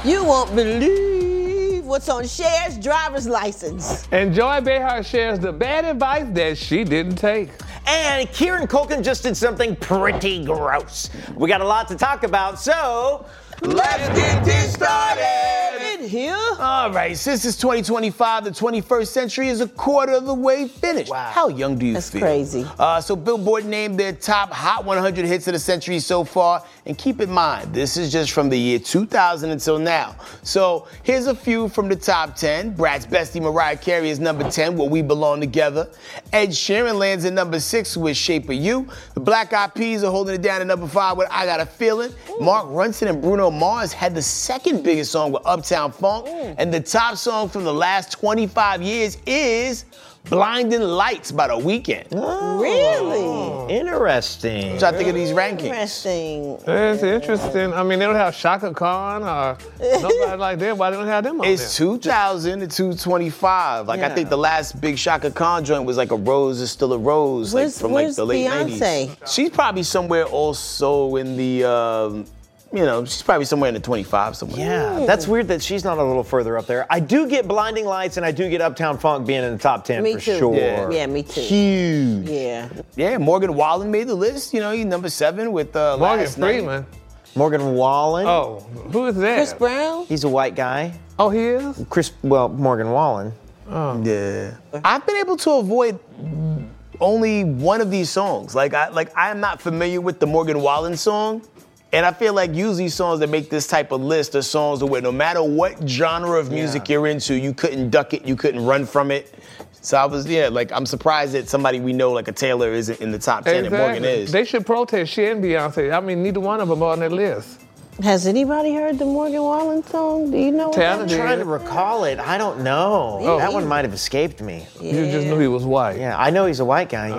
You won't believe what's on Cher's driver's license. And Joy Behar shares the bad advice that she didn't take. And Kieran Culkin just did something pretty gross. We got a lot to talk about, so let's get this started. Here? All right, since it's 2025, the 21st century is a quarter of the way finished. Wow. How young do you That's feel? crazy. So Billboard named their top Hot 100 hits of the century so far. And keep in mind, this is just from the year 2000 until now. So here's a few from the top 10. Brat's bestie Mariah Carey is number 10 with We Belong Together. Ed Sheeran lands at number 6 with Shape of You. The Black Eyed Peas are holding it down at number 5 with I Got a Feeling. Mark Ronson and Bruno Mars had the second biggest song with Uptown Funk. And the top song from the last 25 years is Blinding Lights by The Weeknd. Really? Interesting. What y'all think of these rankings? Interesting. It's interesting. I mean, they don't have Shaka Khan or nobody like that. Why they don't have them on It's there? 2000 to 225. Like, I think the last big Shaka Khan joint was like A Rose Is Still a Rose, like from like Where's the late Beyonce? 90s. She's probably somewhere also in the, she's probably somewhere in the 25 somewhere. Yeah, that's weird that she's not a little further up there. I do get Blinding Lights and I do get Uptown Funk being in the top 10 Me for too. sure. Yeah, me too. Huge. Yeah. Yeah, Morgan Wallen made the list. He's number 7 with Morgan Last Night. Freeman. Morgan Wallen. Oh, who is that? Chris Brown? He's a white guy. Oh, he is? Morgan Wallen. Yeah. I've been able to avoid only one of these songs. I am not familiar with the Morgan Wallen song. And I feel like usually songs that make this type of list are songs where no matter what genre of music you're into, you couldn't duck it, you couldn't run from it. So I'm surprised that somebody we know, like a Taylor, isn't in the top 10 and Morgan is. They should protest she and Beyonce. I mean, neither one of them are on that list. Has anybody heard the Morgan Wallen song? Do you know what Taylor that did. is? Trying to recall it. I don't know. Oh. That one might have escaped me. You just knew he was white. Yeah, I know he's a white guy,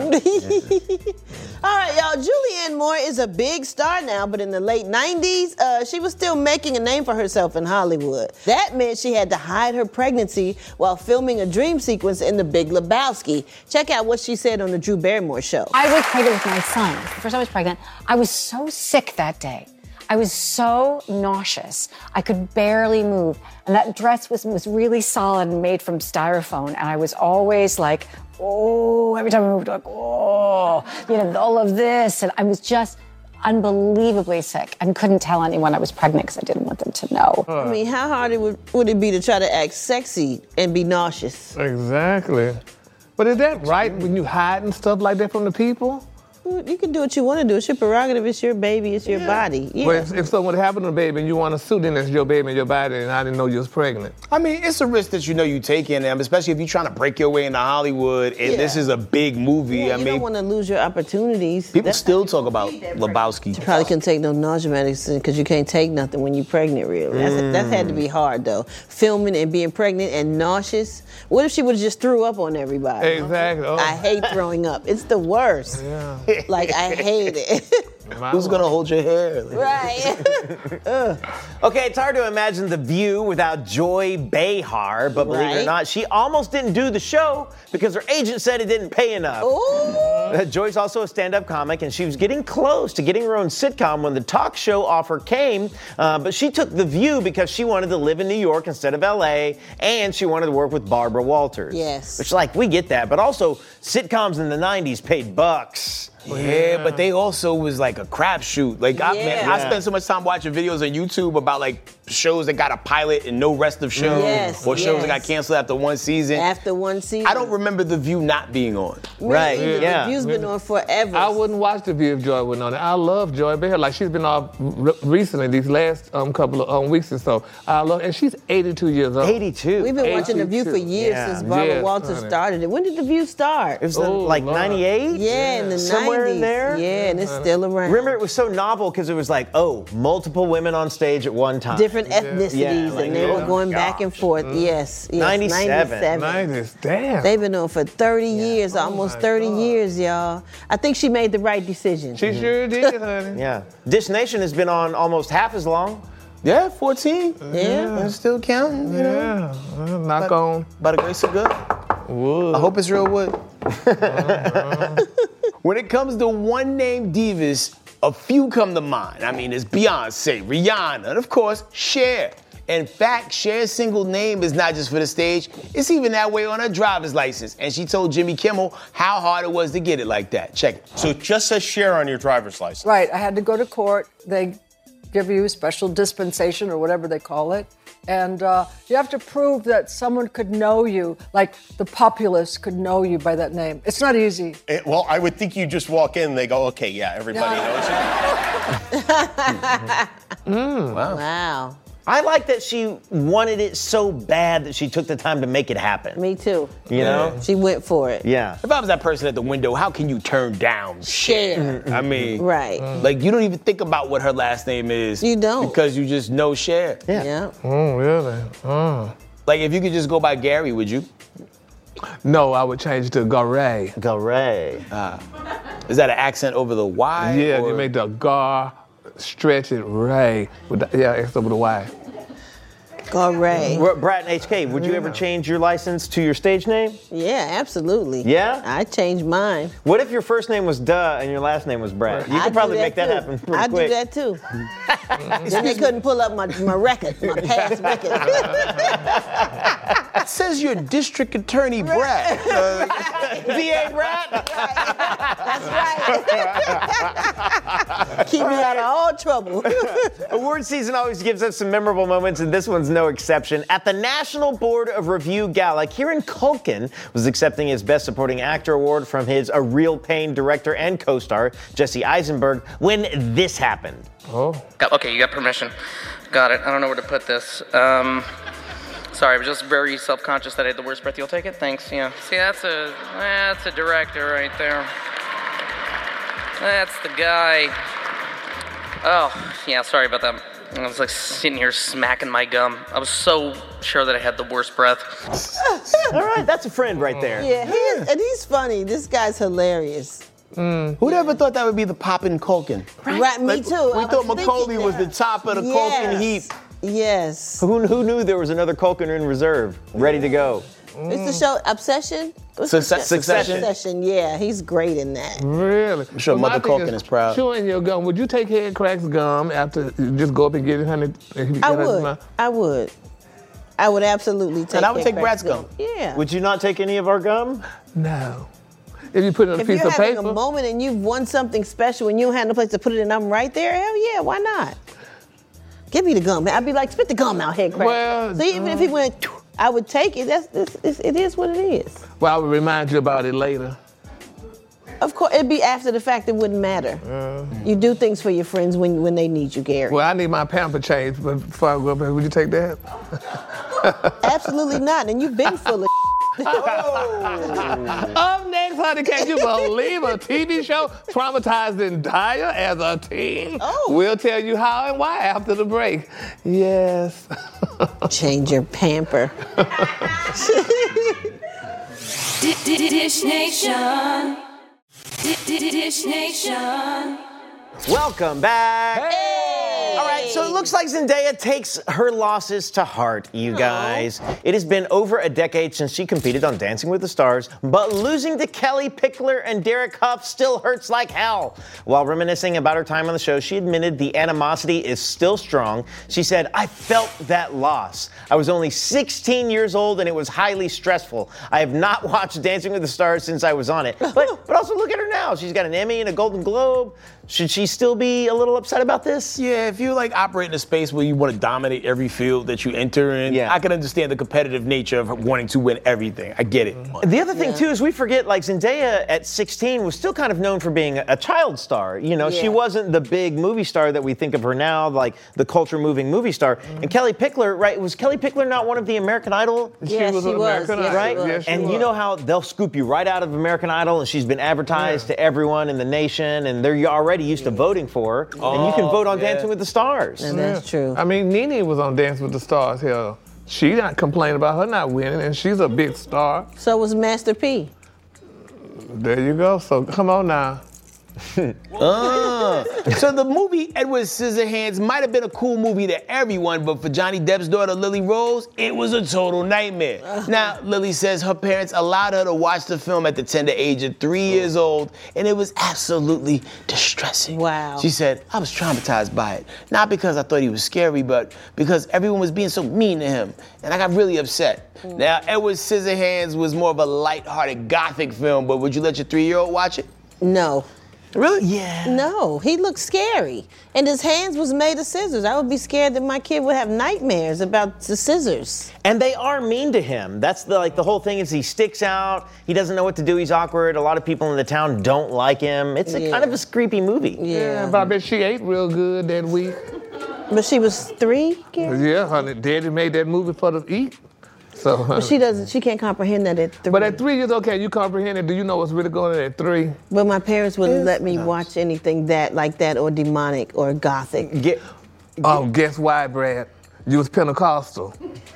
All right, y'all. Julianne Moore is a big star now, but in the late 90s, she was still making a name for herself in Hollywood. That meant she had to hide her pregnancy while filming a dream sequence in The Big Lebowski. Check out what she said on the Drew Barrymore show. I was pregnant with my son. The first time I was pregnant, I was so sick that day. I was so nauseous. I could barely move. And that dress was really solid and made from styrofoam. And I was always like, oh, every time I moved, like, oh, all of this. And I was just unbelievably sick and couldn't tell anyone I was pregnant because I didn't want them to know. I mean, how hard would it be to try to act sexy and be nauseous? Exactly. But is that right when you hiding stuff like that from the people? You can do what you want to do. It's your prerogative. It's your baby. It's your body. Yeah. Well, if something would happen to the baby and you want to sue, then it's your baby and your body, and I didn't know you was pregnant. I mean, it's a risk that you're taking, especially if you're trying to break your way into Hollywood. And this is a big movie. Yeah, you don't want to lose your opportunities. People still talk about Lebowski. You probably couldn't take no nausea medicine because you can't take nothing when you're pregnant, really. That's had to be hard, though. Filming and being pregnant and nauseous. What if she would have just threw up on everybody? Exactly. Oh. I hate throwing up. It's the worst. Yeah. Like, I hate it. Who's going to hold your hair? Right. Okay, it's hard to imagine The View without Joy Behar, but believe it or not, she almost didn't do the show because her agent said it didn't pay enough. Joy's also a stand-up comic, and she was getting close to getting her own sitcom when the talk show offer came, but she took The View because she wanted to live in New York instead of L.A., and she wanted to work with Barbara Walters. Yes. Which, we get that, but also sitcoms in the 90s paid bucks. Yeah, but they also was like a crapshoot. I spent so much time watching videos on YouTube about shows that got a pilot and no rest of shows, or shows that got canceled after one season. I don't remember The View not being on. Right? The View's been on forever. I wouldn't watch The View if Joy wasn't on it. I love Joy Behar. She's been off recently these last couple of weeks or so. I love, and she's 82 years old. 82. We've been watching The View for years since Barbara Walters started it. When did The View start? It was 98? Yeah, in the 90s. Somewhere in there? Yeah, and it's still around. Remember, it was so novel because it was multiple women on stage at one time. Different ethnicities, and they were going back and forth. Yes, 97. 90s, damn. They've been on for 30 years, almost 30 years, y'all. I think she made the right decision. She sure did, honey. Yeah. Dish Nation has been on almost half as long. Yeah, 14. Yeah. And still counting, Yeah. Knock on. By the grace of God. Wood. I hope it's real wood. When it comes to one-name divas, A few come to mind. I mean, it's Beyonce, Rihanna, and of course, Cher. In fact, Cher's single name is not just for the stage, it's even that way on her driver's license. And she told Jimmy Kimmel how hard it was to get it like that. Check it. So it just says Cher on your driver's license. Right, I had to go to court. They give you special dispensation or whatever they call it. And you have to prove that someone could know you, like the populace could know you by that name. It's not easy. Well, I would think you just walk in and they go, okay, yeah, everybody knows you. Wow. I like that she wanted it so bad that she took the time to make it happen. Me too. You know? She went for it. Yeah. If I was that person at the window, how can you turn down Cher? I mean, Right. like you don't even think about what her last name is. You don't. Because you just know Cher. Yeah. Oh, really? Oh. Like if you could just go by Gary, would you? No, I would change it to Garay. Garay. Is that an accent over the Y? Yeah, or- you make the Gar, stretch it, Ray. With the, yeah, extra with the Y. Garay. Brat and HK, would you ever change your license to your stage name? Yeah, absolutely. Yeah? I changed mine. What if your first name was Duh and your last name was Brat? You I'd could probably do make that too. happen pretty I'd quick. do that too. Then they couldn't pull up my record, my past record. It says you're District Attorney Brad. DA Brat? That's right. Keep me out of all trouble. Award season always gives us some memorable moments, and this one's no exception. At the National Board of Review Gala, Kieran Culkin was accepting his Best Supporting Actor award from his A Real Pain director and co-star, Jesse Eisenberg, when this happened. Oh. Okay, you got permission. Got it. I don't know where to put this. Sorry, I was just very self-conscious that I had the worst breath. You'll take it? Thanks, yeah. See, that's a director right there. That's the guy. Oh, yeah, sorry about that. I was like sitting here smacking my gum. I was so sure that I had the worst breath. All right, that's a friend right there. Yeah, and he's funny. This guy's hilarious. Who'd ever thought that would be the poppin' Culkin? Right, me too. We thought Macaulay was the top of the Culkin heap. Yes. Who knew there was another Culkin in reserve, ready to go? It's the show Obsession? Succession? Yeah, he's great in that. Really? I'm sure Well, my Mother thing Culkin is proud. Chewing your gum. Would you take Head Cracks gum after you just go up and get it, honey? I would. I would absolutely take And I would Head take Cracks Brat's gum. Yeah. Would you not take any of our gum? No. If you put it on a If piece you're of having paper. a moment and you've won something special and you don't have no place to put it and I'm right there, hell yeah, why not? Give me the gum. I'd be like, spit the gum out, Head Cracks. Well, so even if he went, I would take it. It is what it is. Well, I will remind you about it later. Of course, it'd be after the fact. It wouldn't matter. You do things for your friends when they need you, Gary. Well, I need my pamper changed before I go up there. Would you take that? Absolutely not. And you've been full of Up next, honey, can you believe a TV show traumatized and dire as a teen? Oh. We'll tell you how and why after the break. Yes. Change your pamper. Dish Nation. Dish Nation. Welcome back. Hey! All right, so it looks like Zendaya takes her losses to heart, you guys. It has been over a decade since she competed on Dancing with the Stars, but losing to Kelly Pickler and Derek Huff still hurts like hell. While reminiscing about her time on the show, she admitted the animosity is still strong. She said, I felt that loss. I was only 16 years old and it was highly stressful. I have not watched Dancing with the Stars since I was on it. But also look at her now. She's got an Emmy and a Golden Globe. Should she still be a little upset about this? Yeah, if you like operate in a space where you want to dominate every field that you enter in, I can understand the competitive nature of wanting to win everything. I get it. The other thing too is we forget, like, Zendaya at 16 was still kind of known for being a child star. You know, she wasn't the big movie star that we think of her now, like the culture moving movie star. And Kelly Pickler, right? Was Kelly Pickler not one of the American Idol? Yes, she was. American Idol. Right? Yes, she And was. you know how they'll scoop you right out of American Idol, and she's been advertised to everyone in the nation, and they're already used to voting for her, and you can vote on Dancing with the Stars. And that's true. I mean, Nene was on Dance with the Stars. Hell, she not complaining about her not winning, and she's a big star. So was Master P. There you go. So come on now. So the movie Edward Scissorhands might have been a cool movie to everyone, but for Johnny Depp's daughter Lily Rose, it was a total nightmare. Now, Lily says her parents allowed her to watch the film at the tender age of 3 years old, and it was absolutely distressing. Wow. She said, I was traumatized by it. Not because I thought he was scary, but because everyone was being so mean to him, and I got really upset. Now, Edward Scissorhands was more of a light-hearted gothic film, but would you let your 3-year-old watch it? No. Really? Yeah. No, he looked scary. And his hands was made of scissors. I would be scared that my kid would have nightmares about the scissors. And they are mean to him. That's the whole thing is he sticks out. He doesn't know what to do. He's awkward. A lot of people in the town don't like him. It's a kind of a creepy movie. Yeah, but I bet she ate real good that week. But she was 3, Gary? Yeah, honey. Daddy made that movie for her to eat. So, But she can't comprehend that at 3. But at 3 years, okay, you comprehend it. Do you know what's really going on at 3? But my parents wouldn't let me watch anything like that or demonic or gothic. Oh, guess why, Brad? You was Pentecostal.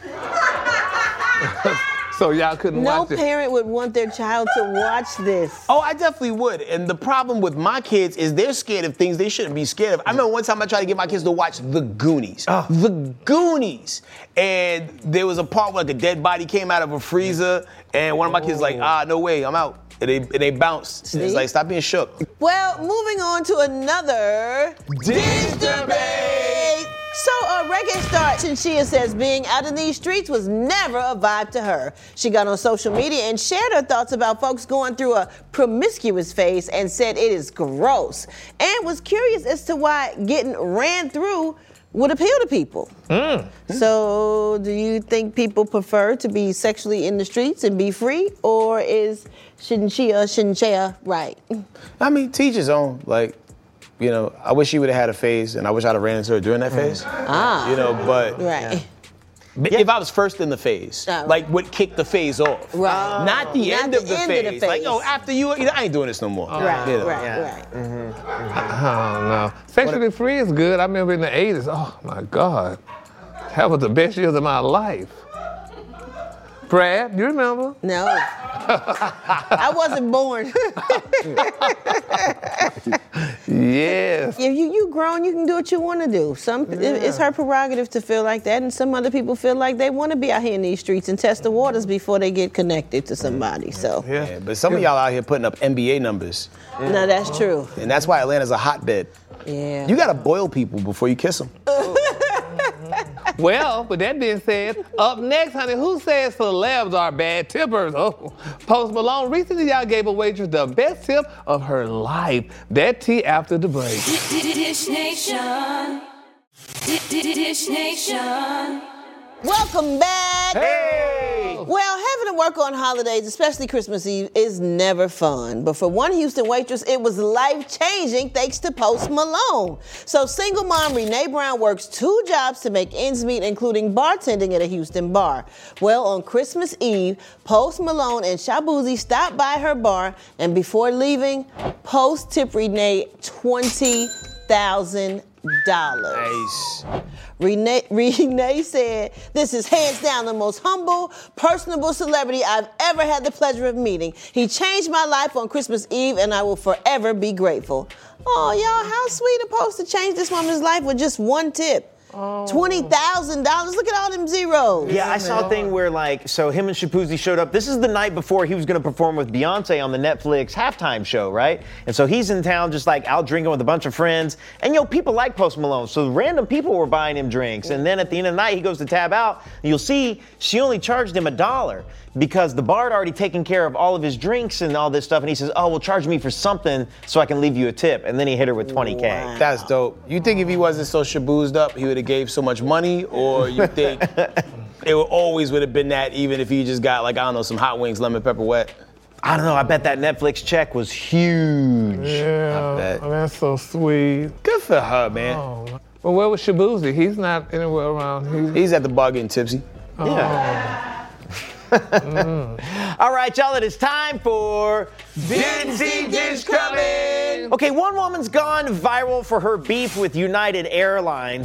So y'all couldn't watch it. No parent would want their child to watch this. Oh, I definitely would. And the problem with my kids is they're scared of things they shouldn't be scared of. I remember one time I tried to get my kids to watch The Goonies. The Goonies. And there was a part where like a dead body came out of a freezer, and one of my kids was like, no way, I'm out. And they bounced. And it's like, stop being shook. Well, moving on to another Dish Debate. So a reggae star Chinchilla says being out in these streets was never a vibe to her. She got on social media and shared her thoughts about folks going through a promiscuous phase and said it is gross. And was curious as to why getting ran through would appeal to people. So do you think people prefer to be sexually in the streets and be free? Or is Chinchilla right? I mean, teach his own. Like, you know, I wish she would have had a phase, and I wish I'd have ran into her during that phase. You know, but Right. if I was first in the phase, like what kicked the phase off, Right. not the Not end the of the end of the phase. Like, phase. oh, after you know, I ain't doing this no more. Right, You know? right. I don't know. Sexually free is good. I remember in the 80s, oh my God. That was the best years of my life. Brad, you remember? No. I wasn't born. Yes. If you grown, you can do what you want to do. It's her prerogative to feel like that, and some other people feel like they want to be out here in these streets and test the waters before they get connected to somebody. So, Yeah, but some of y'all out here putting up NBA numbers. no, that's true. And that's why Atlanta's a hotbed. Yeah. You gotta boil people before you kiss them. Well, with that being said, up next, honey, who says celebs are bad tippers? Oh, Post Malone recently y'all gave a waitress the best tip of her life. That tea after the break. Dish Nation. Dish Nation. Welcome back. Hey! Well, having to work on holidays, especially Christmas Eve, is never fun. But for one Houston waitress, it was life-changing thanks to Post Malone. So single mom Renee Brown works 2 jobs to make ends meet, including bartending at a Houston bar. Well, on Christmas Eve, Post Malone and Shabuzi stopped by her bar, and before leaving, Post tipped Renee $20,000. Nice. Renee said, "This is hands down the most humble, personable celebrity I've ever had the pleasure of meeting. He changed my life on Christmas Eve, and I will forever be grateful." Oh, y'all, how sweet a Post to change this woman's life with just 1 tip. $20,000. Look at all them zeros. Yeah, I saw a thing where so him and Shabuzi showed up. This is the night before he was going to perform with Beyonce on the Netflix halftime show, right? And so he's in town just out drinking with a bunch of friends. And people like Post Malone. So random people were buying him drinks. And then at the end of the night, he goes to tab out. And you'll see she only charged him $1 because the bar had already taken care of all of his drinks and all this stuff. And he says, well, charge me for something so I can leave you a tip. And then he hit her with $20K. Wow. That's dope. You think if he wasn't so shaboozed up, he would have gave so much money? Or you think it always would have been that even if he just got, some hot wings, lemon pepper wet? I don't know. I bet that Netflix check was huge. Yeah, I bet. that's so sweet. Good for her, man. Oh. Well, where was Shabuzi? He's not anywhere around. He's at the bar getting tipsy. Yeah. All right, y'all, it is time for Didn't See Dish Coming. Okay, one woman's gone viral for her beef with United Airlines.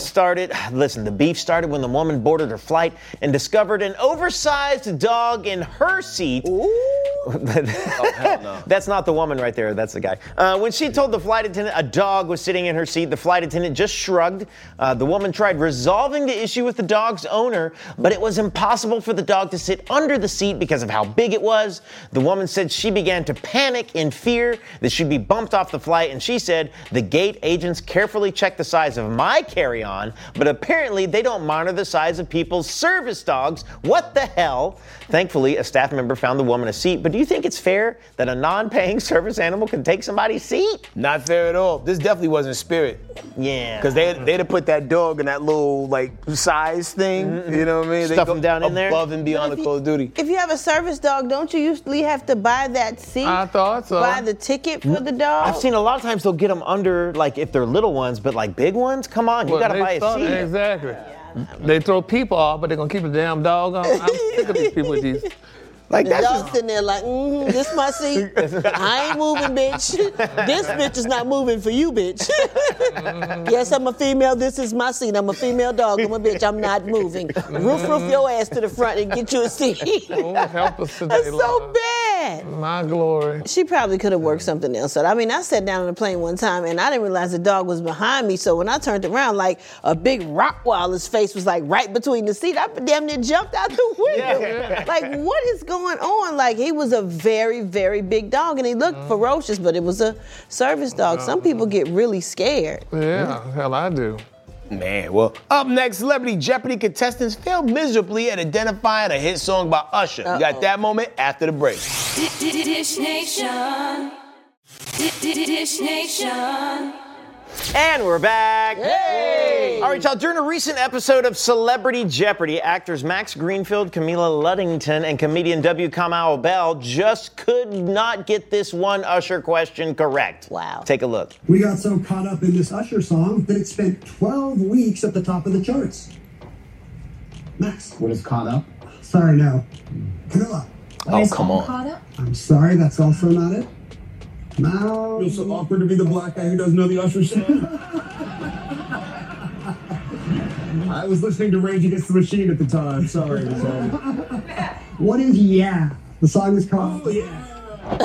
The beef started when the woman boarded her flight and discovered an oversized dog in her seat. Ooh. Oh, hell no. That's not the woman right there, that's the guy. When she told the flight attendant a dog was sitting in her seat, the flight attendant just shrugged. The woman tried resolving the issue with the dog's owner, but it was impossible for the dog to sit under the seat because of how big it was. The woman said she began to panic in fear that she'd be bumped off the flight, and she said, the gate agents carefully checked the size of my carry-on, but apparently they don't monitor the size of people's service dogs. What the hell? Thankfully, a staff member found the woman a seat, but do you think it's fair that a non-paying service animal can take somebody's seat? Not fair at all. This definitely wasn't Spirit. Yeah. Because they'd have put that dog in that little, size thing. Mm-hmm. You know what I mean? Stuff them down in there. Above and beyond the Call of Duty. If you have a service dog, don't you usually have to buy that seat? I thought so. Buy the ticket for the dog? I've seen a lot of times they'll get them under, if they're little ones, but big ones, come on, you gotta buy a seat. Exactly. They throw people off, but they're gonna keep the damn dog on. I'm sick of these people with these. The dog's sitting there this my seat. I ain't moving, bitch. This bitch is not moving for you, bitch. Yes, I'm a female. This is my seat. I'm a female dog. I'm a bitch. I'm not moving. Roof your ass to the front and get you a seat. Oh, help us today, That's Lord. so bad. My glory. She probably could have worked something else out. I sat down on a plane one time and I didn't realize the dog was behind me. So when I turned around, a big Rottweiler's face was right between the seat. I damn near jumped out the window. Yeah. What is going on? He was a very, very big dog and he looked ferocious, but it was a service dog. Some people get really scared. Yeah, hell I do. Man, well, up next, Celebrity Jeopardy contestants failed miserably at identifying a hit song by Usher. We got that moment after the break. Dish Nation. Dish Nation. And we're back. Hey! All right, y'all. During a recent episode of Celebrity Jeopardy, actors Max Greenfield, Camila Luddington, and comedian W. Kamau Bell just could not get this one Usher question correct. Wow. Take a look. We got so caught up in this Usher song that it spent 12 weeks at the top of the charts. Max. What is caught up? Sorry, no. Camila. Oh, come on. I'm sorry, that's also not it. No. Feels so awkward to be the black guy who doesn't know the Usher song. I was listening to Rage Against the Machine at the time. Sorry. What is Yeah? The song is called Oh,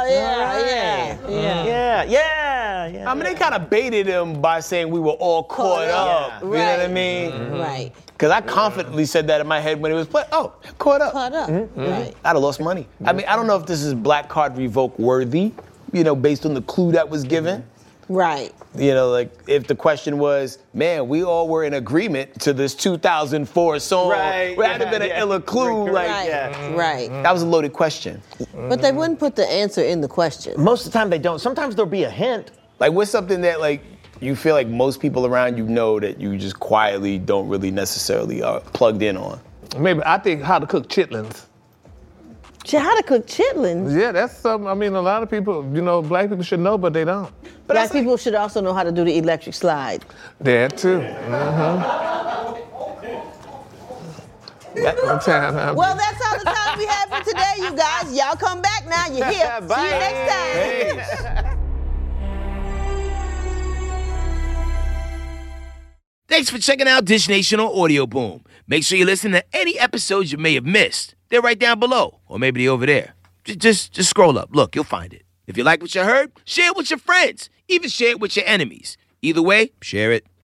yeah. I mean, they kind of baited him by saying we were all caught up. You know what I mean? Mm-hmm. Right. Because I confidently said that in my head when it was playing. Oh, caught up. Caught up. Mm-hmm. Right. I'd have lost money. I mean, I don't know if this is black card revoke worthy, based on the clue that was given. Right. If the question was, man, we all were in agreement to this 2004 song. Right. Would have been an iller clue. Right. That was a loaded question. But they wouldn't put the answer in the question. Most of the time they don't. Sometimes there'll be a hint. What's something that, you feel like most people around you know that you just quietly don't really necessarily are plugged in on? Maybe, I think how to cook chitlins. How to cook chitlins? Yeah, that's something, a lot of people, black people should know, but they don't. But black people should also know how to do the electric slide. That too. Mm-hmm. Well, that's all the time we have for today, you guys. Y'all come back now. You're here. Bye. See you next time. Thanks for checking out Dish Nation on Audio Boom. Make sure you listen to any episodes you may have missed. They're right down below, or maybe they're over there. Just scroll up. Look, you'll find it. If you like what you heard, share it with your friends. Even share it with your enemies. Either way, share it.